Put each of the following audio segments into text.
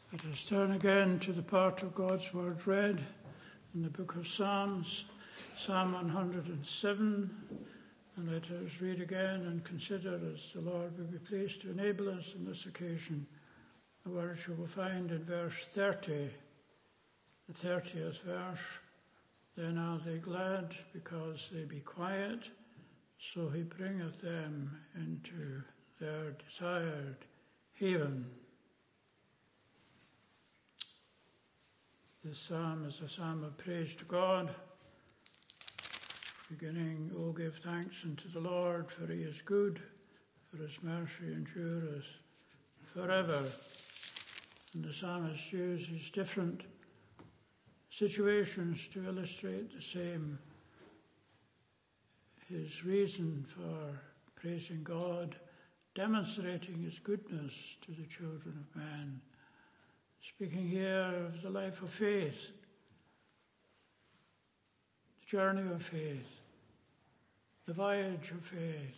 Let us turn again to the part of God's Word read in the book of Psalms, Psalm 107, and let us read again and consider as the Lord will be pleased to enable us on this occasion the words you will find in verse 30, the 30th verse. Then are they glad because they be quiet, so he bringeth them into their desired haven. This psalm is a psalm of praise to God, beginning, O give thanks unto the Lord, for he is good, for his mercy endureth forever. And the psalmist uses different situations to illustrate the same. His reason for praising God, demonstrating his goodness to the children of man. Speaking here of the life of faith, the journey of faith, the voyage of faith,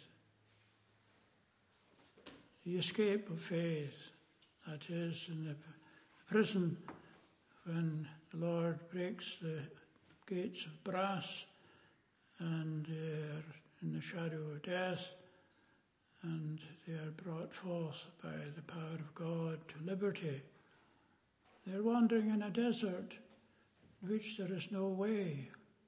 the escape of faith, that is, in the prison when the Lord breaks the gates of brass and they are in the shadow of death and they are brought forth by the power of God to liberty. They're wandering in a desert in which there is no way,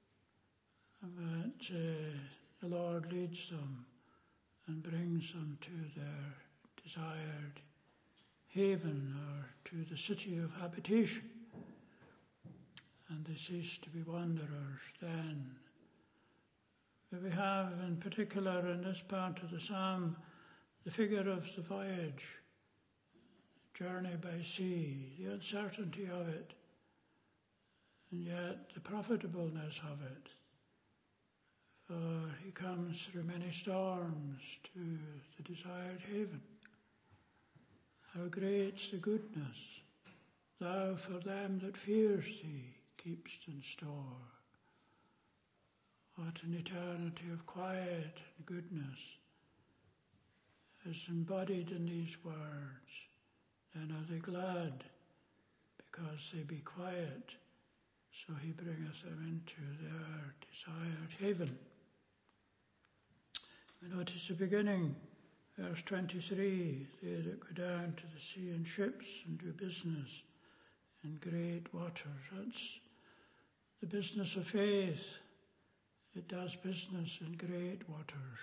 but the Lord leads them and brings them to their desired haven or to the city of habitation. And they cease to be wanderers then. But we have in particular in this part of the psalm the figure of the voyage, journey by sea, the uncertainty of it, and yet the profitableness of it. For he comes through many storms to the desired haven. How great's the goodness, thou for them that fears thee keep'st in store. What an eternity of quiet and goodness is embodied in these words. Then are they glad because they be quiet, so he bringeth them into their desired haven. We notice the beginning, verse 23, they that go down to the sea in ships and do business in great waters. That's the business of faith. It does business in great waters.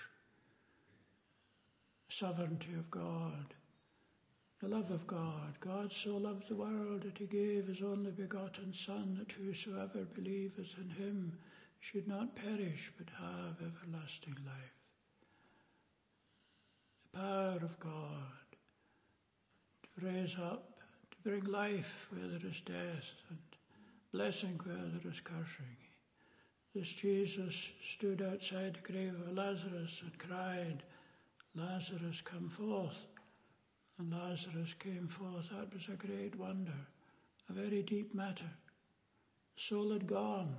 Sovereignty of God. The love of God. God so loved the world that he gave his only begotten Son, that whosoever believeth in him should not perish but have everlasting life. The power of God to raise up, to bring life where there is death and blessing where there is cursing. This Jesus stood outside the grave of Lazarus and cried, Lazarus, come forth. And Lazarus came forth. That was a great wonder, a very deep matter. The soul had gone.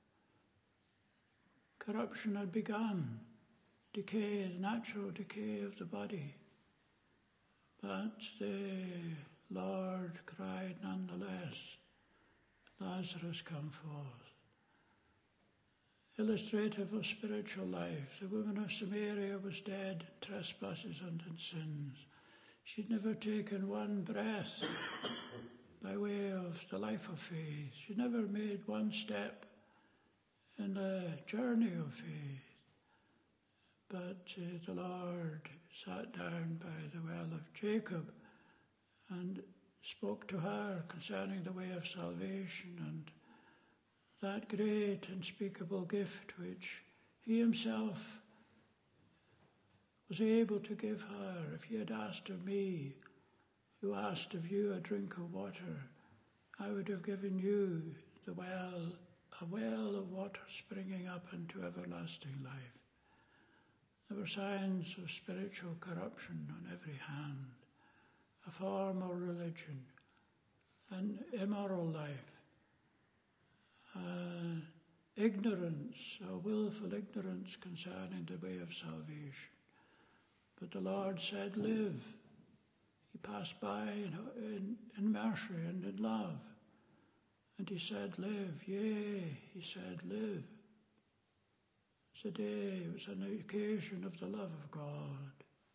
Corruption had begun. Decay, the natural decay of the body. But the Lord cried nonetheless, Lazarus, come forth. Illustrative of spiritual life. The woman of Samaria was dead in trespasses and in sins. She'd never taken one breath by way of the life of faith. She'd never made one step in the journey of faith. But the Lord sat down by the well of Jacob and spoke to her concerning the way of salvation and that great unspeakable gift which he himself was able to give her. If you had asked of me, who asked of you a drink of water, I would have given you a well of water springing up into everlasting life. There were signs of spiritual corruption on every hand, a formal religion, an immoral life, ignorance, a willful ignorance concerning the way of salvation. But the Lord said, live. He passed by in mercy and in love. And he said, live, yea, he said, live. It was a day, it was an occasion of the love of God.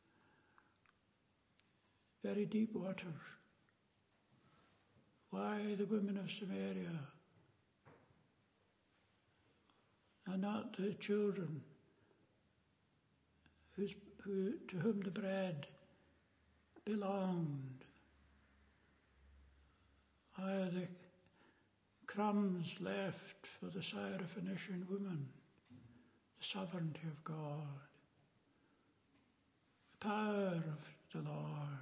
Very deep waters. Why the women of Samaria and not the children to whom the bread belonged? Why the crumbs left for the Syrophoenician woman? The sovereignty of God, the power of the Lord.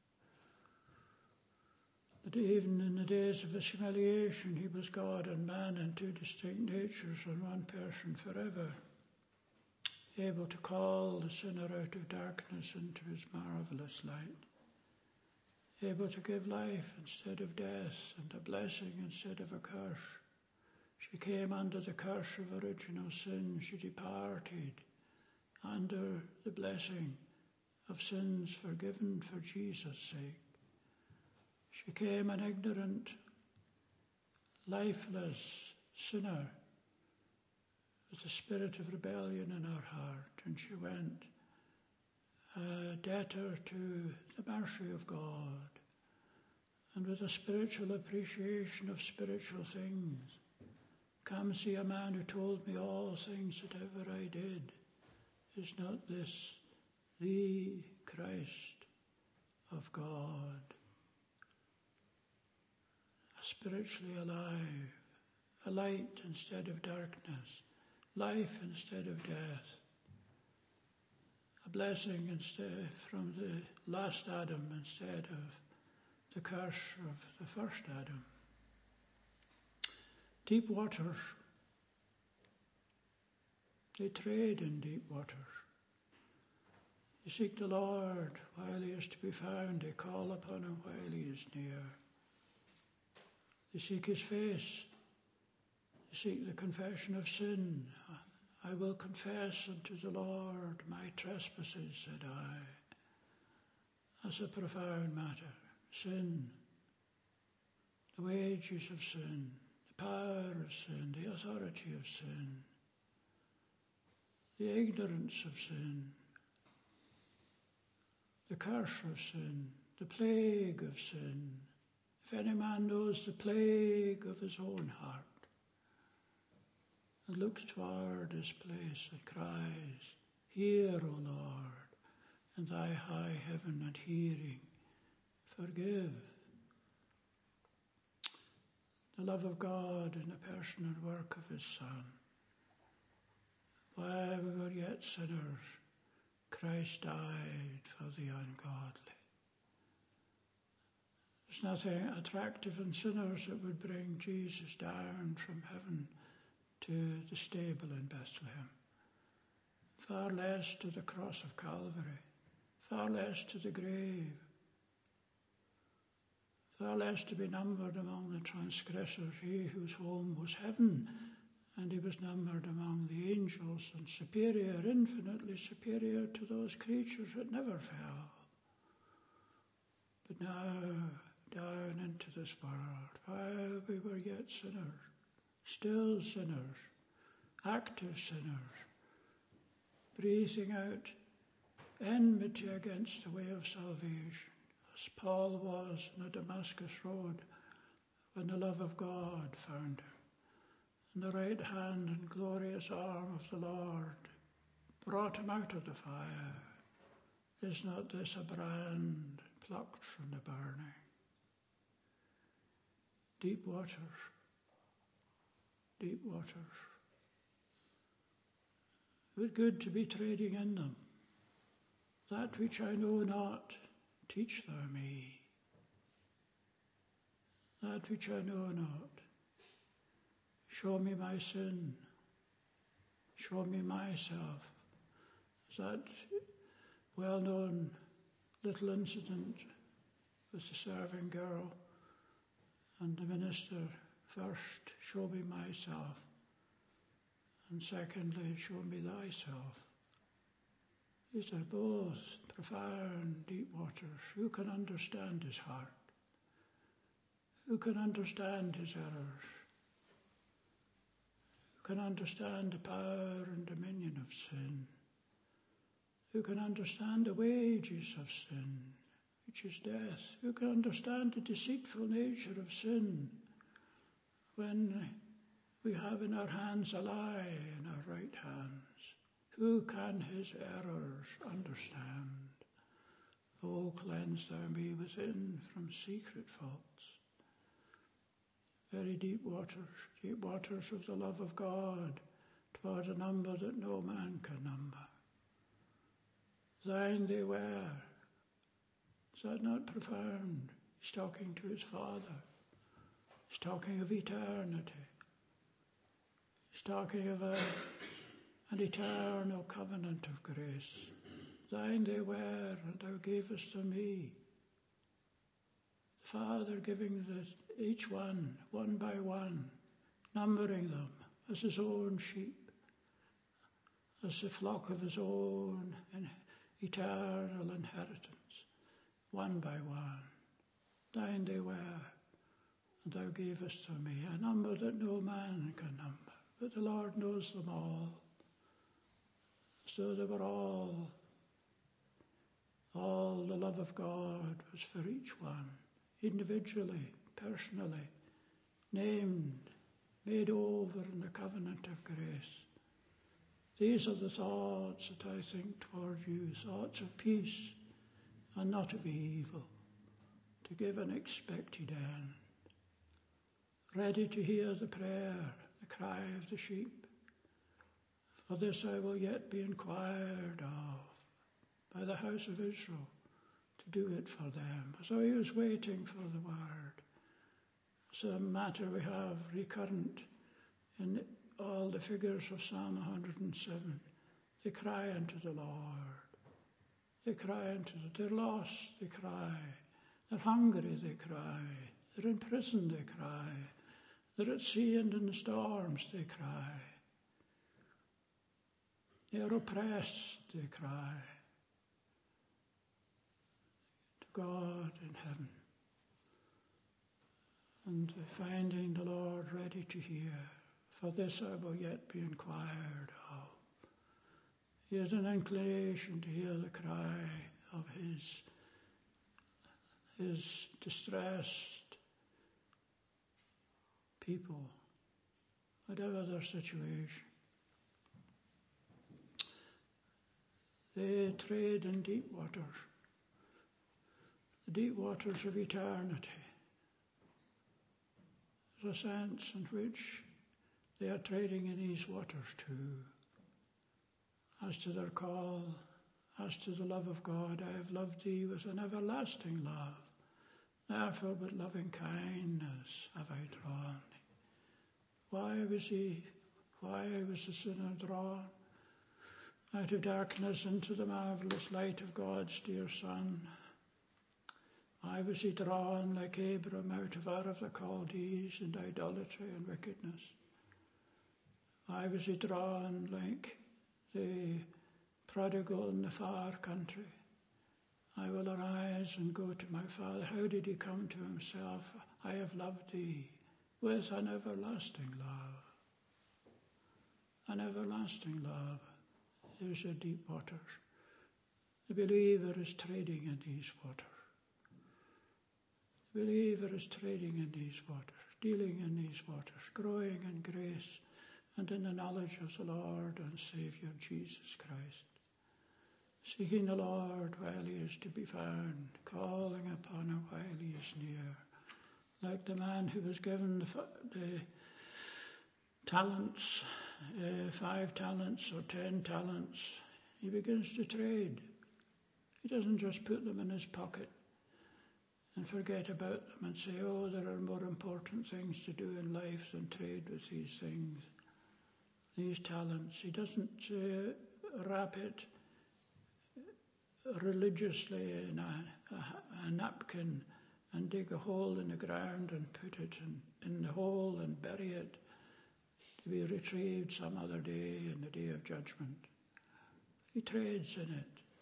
That even in the days of his humiliation, he was God and man in two distinct natures and one person forever, able to call the sinner out of darkness into his marvelous light, able to give life instead of death and a blessing instead of a curse. She came under the curse of original sin. She departed under the blessing of sins forgiven for Jesus' sake. She came an ignorant, lifeless sinner with a spirit of rebellion in her heart, and she went a debtor to the mercy of God, and with a spiritual appreciation of spiritual things. Come see a man who told me all things that ever I did. Is not this the Christ of God? Spiritually alive, a light instead of darkness, life instead of death, a blessing instead from the last Adam instead of the curse of the first Adam. Deep waters, they trade in deep waters. They seek the Lord while he is to be found, they call upon him while he is near. They seek his face. They seek the confession of sin. I will confess unto the Lord my trespasses, said I. That's a profound matter. Sin, the wages of sin, the power of sin, the authority of sin, the ignorance of sin, the curse of sin, the plague of sin. If any man knows the plague of his own heart, and looks toward this place and cries, hear, O Lord, in thy high heaven and hearing, forgive. The love of God in the person and work of his Son. While we were yet sinners, Christ died for the ungodly. There's nothing attractive in sinners that would bring Jesus down from heaven to the stable in Bethlehem. Far less to the cross of Calvary, far less to the grave, far less to be numbered among the transgressors, he whose home was heaven, and he was numbered among the angels, and superior, infinitely superior to those creatures that never fell. But now, down into this world, while we were yet sinners, still sinners, active sinners, breathing out enmity against the way of salvation, as Paul was on the Damascus road when the love of God found him, and the right hand and glorious arm of the Lord brought him out of the fire. Is not this a brand plucked from the burning? Deep waters, deep waters. It was good to be trading in them. That which I know not, teach thou me. That which I know not, show me my sin, show me myself. That well-known little incident with the serving girl and the minister. First, show me myself, and secondly, show me thyself. These are both profound, deep waters. Who can understand his heart? Who can understand his errors? Who can understand the power and dominion of sin? Who can understand the wages of sin, which is death? Who can understand the deceitful nature of sin when we have in our hands a lie in our right hands? Who can his errors understand? Oh, cleanse thou me within from secret faults. Very deep waters of the love of God, toward a number that no man can number. Thine they were. Is that not profound? He's talking to his Father. He's talking of eternity. He's talking of an eternal covenant of grace. Thine they were, and thou gavest them me. The Father giving each one by one, numbering them as his own sheep, as the flock of his own eternal inheritance, one by one. Thine they were, and thou gavest them me, a number that no man can number, but the Lord knows them all. So they were all the love of God was for each one, individually, personally, named, made over in the covenant of grace. These are the thoughts that I think toward you, thoughts of peace and not of evil, to give an expected end, ready to hear the prayer, the cry of the sheep. For this I will yet be inquired of by the house of Israel, to do it for them. So he was waiting for the word. It's a matter we have recurrent in all the figures of Psalm 107. They cry unto the Lord. They cry unto they're lost, they cry. They're hungry, they cry. They're in prison, they cry. They're at sea and in the storms, they cry. They are oppressed, they cry. To God in heaven. And finding the Lord ready to hear. For this I will yet be inquired of. He has an inclination to hear the cry of his distressed people, whatever their situation. They trade in deep waters, the deep waters of eternity. There's a sense in which they are trading in these waters too. As to their call, as to the love of God, I have loved thee with an everlasting love. Therefore with loving kindness have I drawn thee. Why was the sinner drawn out of darkness into the marvellous light of God's dear Son? Why was he drawn like Abram out of Ur of the Chaldees and idolatry and wickedness? Why was he drawn like the prodigal in the far country? I will arise and go to my father. How did he come to himself? I have loved thee with an everlasting love. An everlasting love. There's your deep waters. The believer is trading in these waters. The believer is trading in these waters, dealing in these waters, growing in grace and in the knowledge of the Lord and Saviour Jesus Christ. Seeking the Lord while he is to be found, calling upon him while he is near. Like the man who was given the talents, 5 talents or 10 talents, he begins to trade. He doesn't just put them in his pocket and forget about them and say, oh, there are more important things to do in life than trade with these things, these talents. He doesn't wrap it religiously in a napkin and dig a hole in the ground and put it in the hole and bury it to be retrieved some other day in the day of judgment. He trades in it.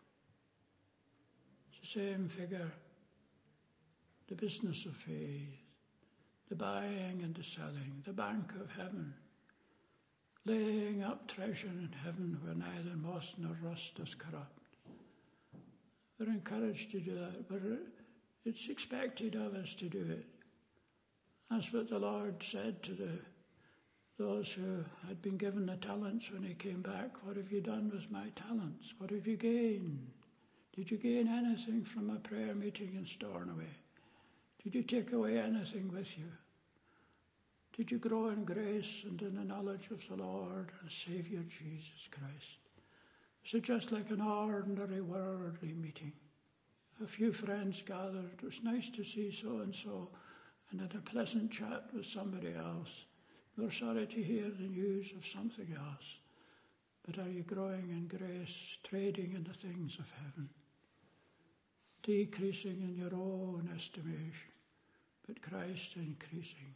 the same figure, the business of faith, the buying and the selling, the bank of heaven, laying up treasure in heaven where neither moth nor rust does corrupt. We're encouraged to do that. It's expected of us to do it. That's what the Lord said to those who had been given the talents when he came back. What have you done with my talents? What have you gained? Did you gain anything from a prayer meeting in Stornoway? Did you take away anything with you? Did you grow in grace and in the knowledge of the Lord and Saviour Jesus Christ? Is it just like an ordinary worldly meeting? A few friends gathered. It was nice to see so-and-so and had a pleasant chat with somebody else. We're sorry to hear the news of something else. But are you growing in grace, trading in the things of heaven? Decreasing in your own estimation, but Christ increasing.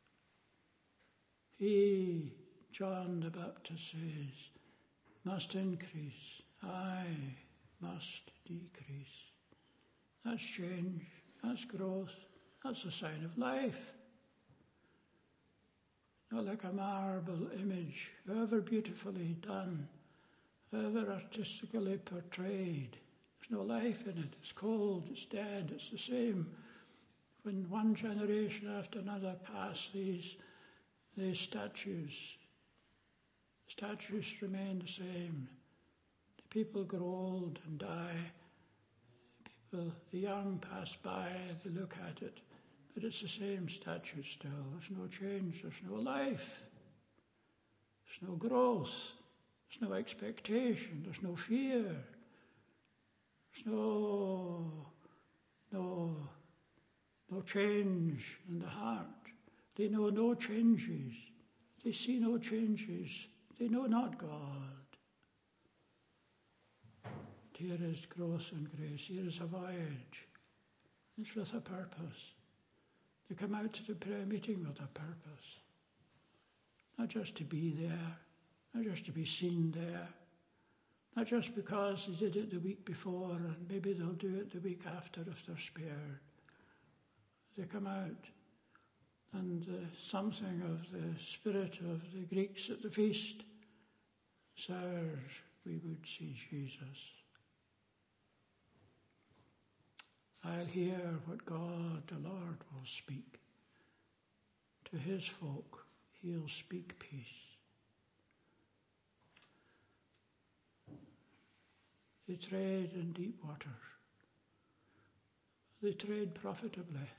He, John the Baptist says, must increase. I must decrease. That's change. That's growth. That's a sign of life. Not like a marble image, however beautifully done, however artistically portrayed. There's no life in it. It's cold, it's dead, it's the same. When one generation after another pass these statues remain the same. The people grow old and die. The young pass by, they look at it, but it's the same statue still. There's no change, there's no life, there's no growth, there's no expectation, there's no fear, there's no change in the heart. They know no changes, they see no changes, they know not God. Here is growth and grace. Here is a voyage. It's with a purpose. They come out to the prayer meeting with a purpose. Not just to be there, not just to be seen there, not just because they did it the week before and maybe they'll do it the week after if they're spared. They come out and something of the spirit of the Greeks at the feast. Sirs, we would see Jesus. I'll hear what God the Lord will speak. To his folk, he'll speak peace. They trade in deep waters. They trade profitably.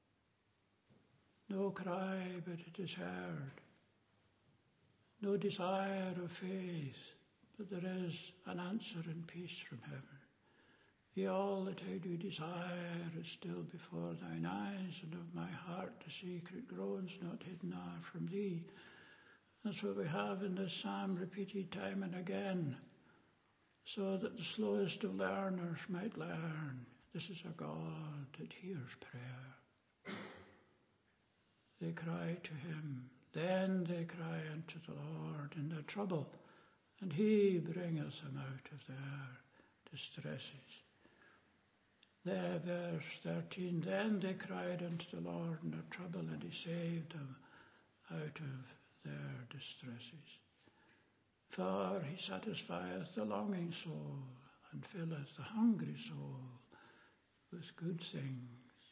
No cry, but it is heard. No desire of faith, but there is an answer in peace from heaven. Yea, all that I do desire is still before thine eyes, and of my heart the secret groans not hidden are from thee. That's what we have in this psalm repeated time and again, so that the slowest of learners might learn. This is a God that hears prayer. They cry to him, then they cry unto the Lord in their trouble, and he bringeth them out of their distresses. There, verse 13, then they cried unto the Lord in their trouble, and he saved them out of their distresses. For he satisfieth the longing soul, and filleth the hungry soul with good things.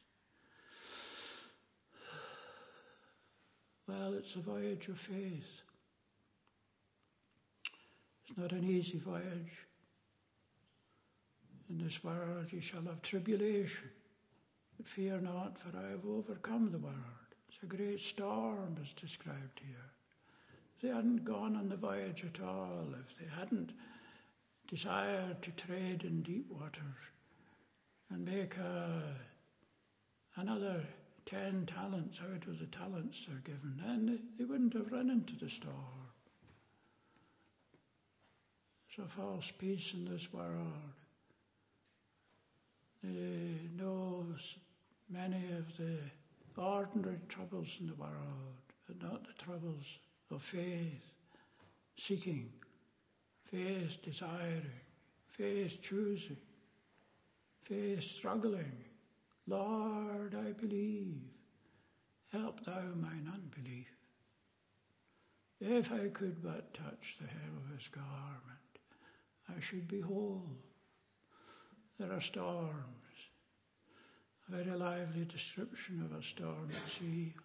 Well, it's a voyage of faith. It's not an easy voyage. In this world you shall have tribulation, but fear not, for I have overcome the world. It's a great storm as described here. If they hadn't gone on the voyage at all, if they hadn't desired to trade in deep waters and make another 10 talents out of the talents they're given, then they wouldn't have run into the storm. There's a false peace in this world. They know many of the ordinary troubles in the world, but not the troubles of faith seeking, faith desiring, faith choosing, faith struggling. Lord, I believe, help thou mine unbelief. If I could but touch the hem of his garment, I should be whole. There are storms, a very lively description of a storm at sea.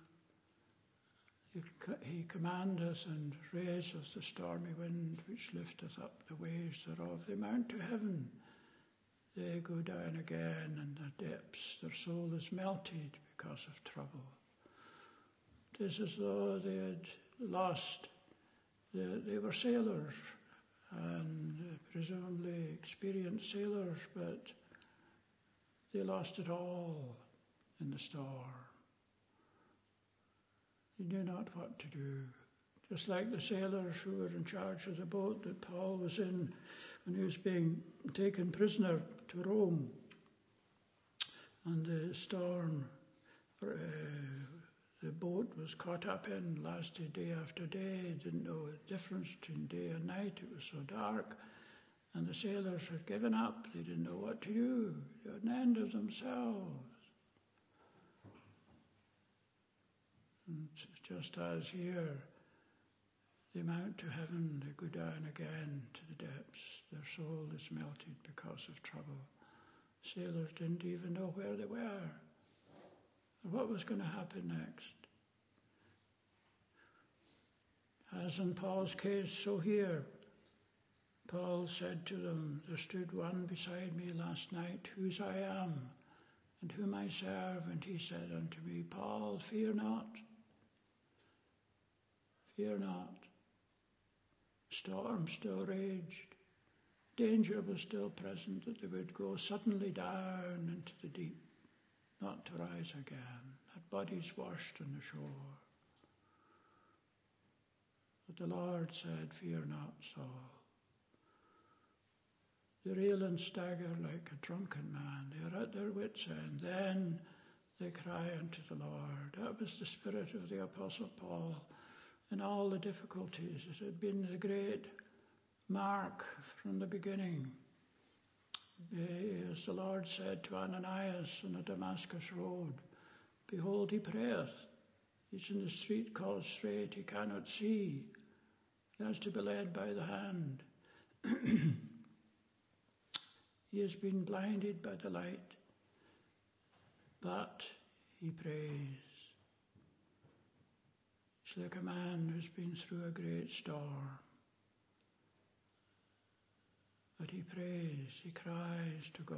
He commandeth and raiseth the stormy wind, which lifteth up the waves thereof. They mount to heaven, they go down again in the depths. Their soul is melted because of trouble. It is as though they had lost. They were sailors, and presumably experienced sailors, but they lost it all in the storm. They knew not what to do. Just like the sailors who were in charge of the boat that Paul was in when he was being taken prisoner to Rome. And the storm the boat was caught up in lasted day after day. Didn't know the difference between day and night. It was so dark. And the sailors had given up. They didn't know what to do. They were at the end of themselves. And just as here, they mount to heaven, they go down again to the depths. Their soul is melted because of trouble. Sailors didn't even know where they were or what was going to happen next. As in Paul's case, so here, Paul said to them, there stood one beside me last night, whose I am, and whom I serve, and he said unto me, Paul, fear not. Fear not. Storm still raged. Danger was still present that they would go suddenly down into the deep, not to rise again, that bodies washed on the shore. But the Lord said, fear not, Saul. They reel and stagger like a drunken man. They are at their wits' end. Then they cry unto the Lord. That was the spirit of the Apostle Paul in all the difficulties. It had been the great mark from the beginning. As the Lord said to Ananias on the Damascus road, behold, he prayeth. He's in the street called Straight. He cannot see. He has to be led by the hand. He has been blinded by the light, but he prays. It's like a man who's been through a great storm. But he prays, he cries to God.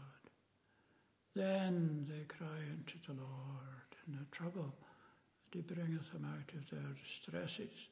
Then they cry unto the Lord in their trouble, that he bringeth them out of their distresses.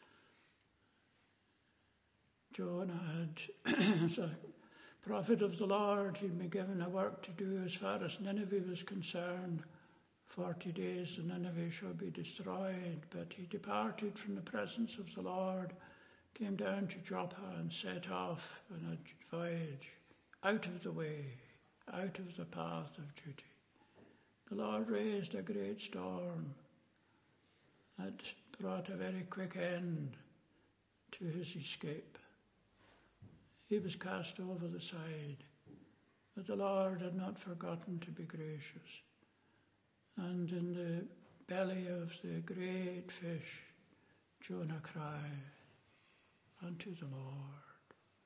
Jonah had, as a prophet of the Lord, he'd been given a work to do as far as Nineveh was concerned. 40 days and Nineveh shall be destroyed. But he departed from the presence of the Lord, came down to Joppa and set off on a voyage out of the way, out of the path of duty. The Lord raised a great storm that brought a very quick end to his escape. He was cast over the side, but the Lord had not forgotten to be gracious. And in the belly of the great fish, Jonah cried unto the Lord.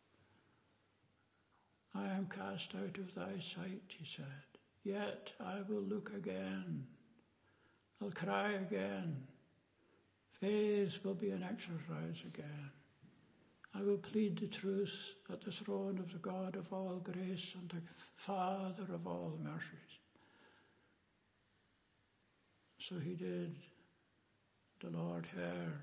I am cast out of thy sight, he said, yet I will look again. I'll cry again. Faith will be an exercise again. I will plead the truth at the throne of the God of all grace and the Father of all mercies. So he did. The Lord heard.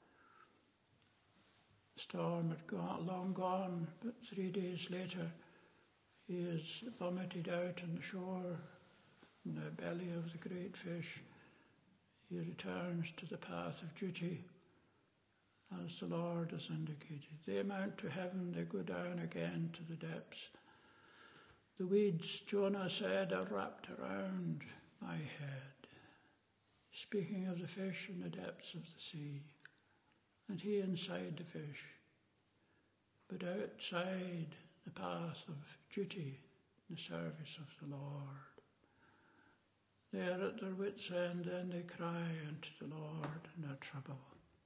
The storm had long gone, but 3 days later he is vomited out on the shore in the belly of the great fish. He returns to the path of duty, as the Lord has indicated. They mount to heaven, they go down again to the depths. The weeds, Jonah said, are wrapped around my head. Speaking of the fish in the depths of the sea, and he inside the fish, but outside the path of duty, in the service of the Lord. They are at their wits' end, then they cry unto the Lord in their trouble.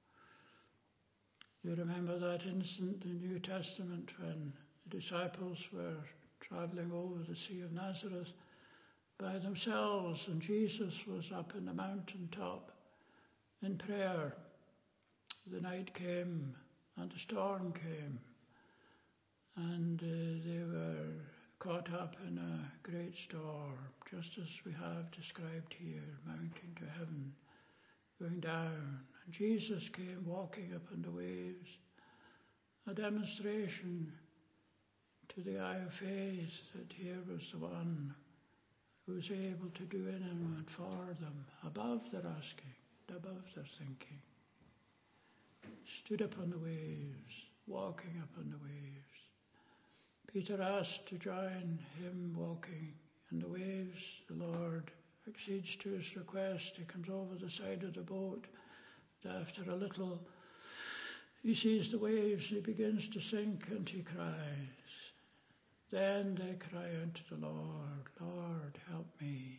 You remember that incident in the New Testament when the disciples were travelling over the Sea of Nazareth by themselves, and Jesus was up in the mountaintop in prayer. The night came and the storm came, and they were caught up in a great storm, just as we have described here, mounting to heaven, going down. And Jesus came walking upon the waves, a demonstration to the eye of faith that here was the one who was able to do in and for them, above their asking, above their thinking. Stood upon the waves, walking upon the waves. Peter asked to join him walking in the waves. The Lord accedes to his request. He comes over the side of the boat. And after a little, he sees the waves. He begins to sink and he cries. Then they cry unto the Lord, Lord, help me.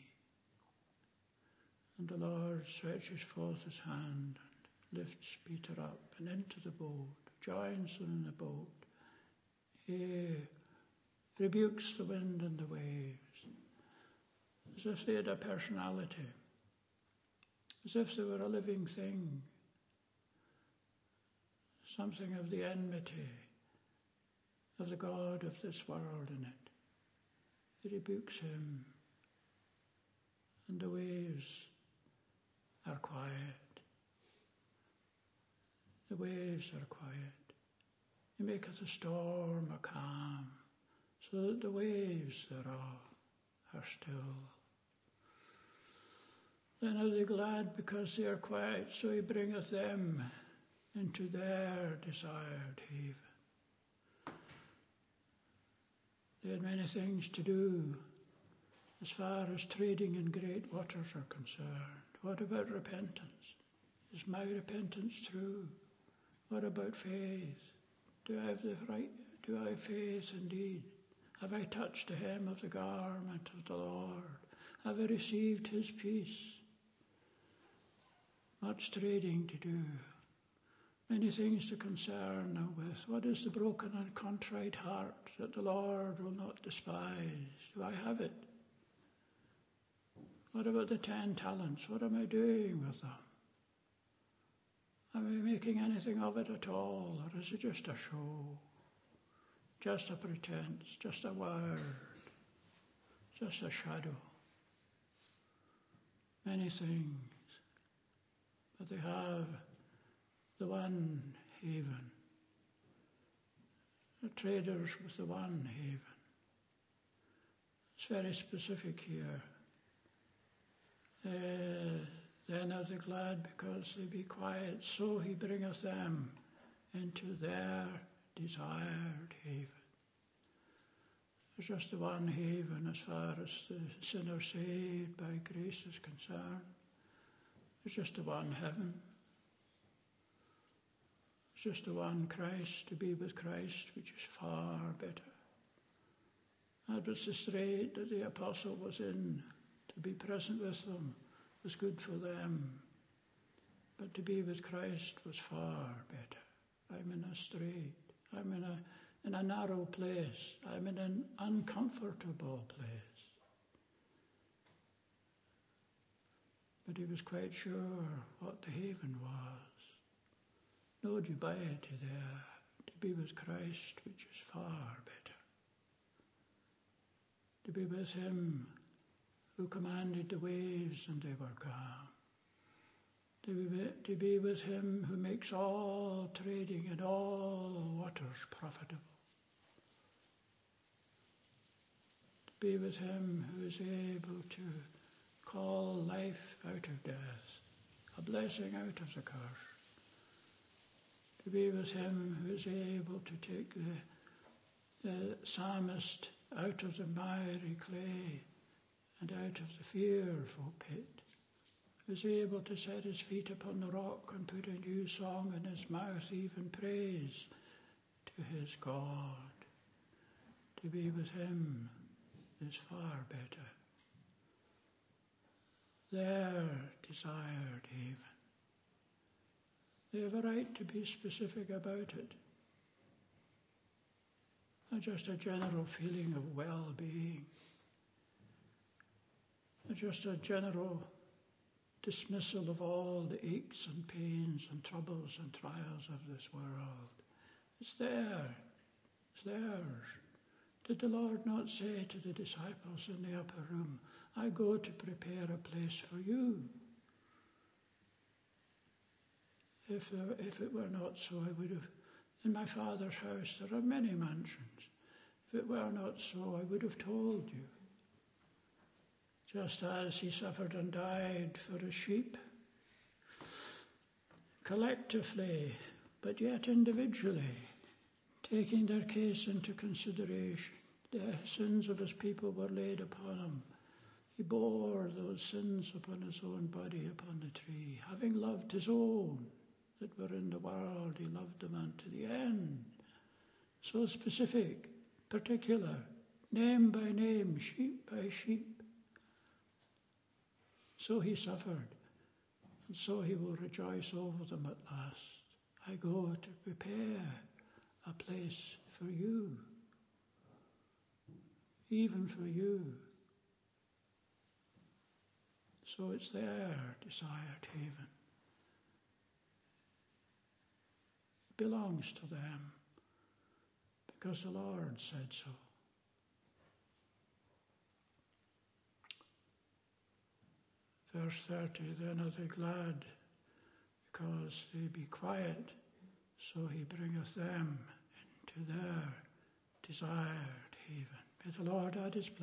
And the Lord stretches forth his hand and lifts Peter up and into the boat, joins them in the boat. He rebukes the wind and the waves, as if they had a personality, as if they were a living thing, something of the enmity of the God of this world in it. He rebukes him, and the waves are quiet. The waves are quiet. He maketh the storm a calm, so that the waves thereof are still. Then are they glad because they are quiet, so he bringeth them into their desired haven. They had many things to do as far as trading in great waters are concerned. What about repentance? Is my repentance true? What about faith? Do I have the right? Do I have faith indeed? Have I touched the hem of the garment of the Lord? Have I received his peace? Much trading to do. Many things to concern now with. What is the broken and contrite heart that the Lord will not despise? Do I have it? What about the 10 talents? What am I doing with them? Am I making anything of it at all, or is it just a show? Just a pretense, just a word, just a shadow. Many things, but they have the one haven. The traders with the one haven. It's very specific here. Then are they glad because they be quiet, so he bringeth them into their desired haven. There's just the one haven as far as the sinner saved by grace is concerned. There's just the one heaven. There's just the one Christ, to be with Christ, which is far better. That was the strait that the apostle was in. To be present with them was good for them, but to be with Christ was far better. I'm in a strait. I'm in a narrow place. I'm in an uncomfortable place. But he was quite sure what the haven was. No dubiety there. To be with Christ, which is far better. To be with him who commanded the waves and they were calm. To be with him who makes all trading and all waters profitable. To be with him who is able to call life out of death, a blessing out of the curse. To be with him who is able to take the psalmist out of the miry clay and out of the fearful pit, is able to set his feet upon the rock and put a new song in his mouth, even praise to his God. To be with him is far better. Their desired haven. They have a right to be specific about it. Not just a general feeling of well-being. Not just a general dismissal of all the aches and pains and troubles and trials of this world. It's there. It's theirs. Did the Lord not say to the disciples in the upper room, I go to prepare a place for you? If it were not so, I would have, in my Father's house there are many mansions. If it were not so, I would have told you. Just as he suffered and died for the sheep, collectively, but yet individually, taking their case into consideration. The sins of his people were laid upon him. He bore those sins upon his own body upon the tree. Having loved his own that were in the world, he loved them unto the end. So specific, particular, name by name, sheep by sheep. So he suffered, and so he will rejoice over them at last. I go to prepare a place for you, even for you. So it's their desired haven. It belongs to them because the Lord said so. Verse 30, then are they glad because they be quiet, so he bringeth them into their desired haven. May the Lord add his blessing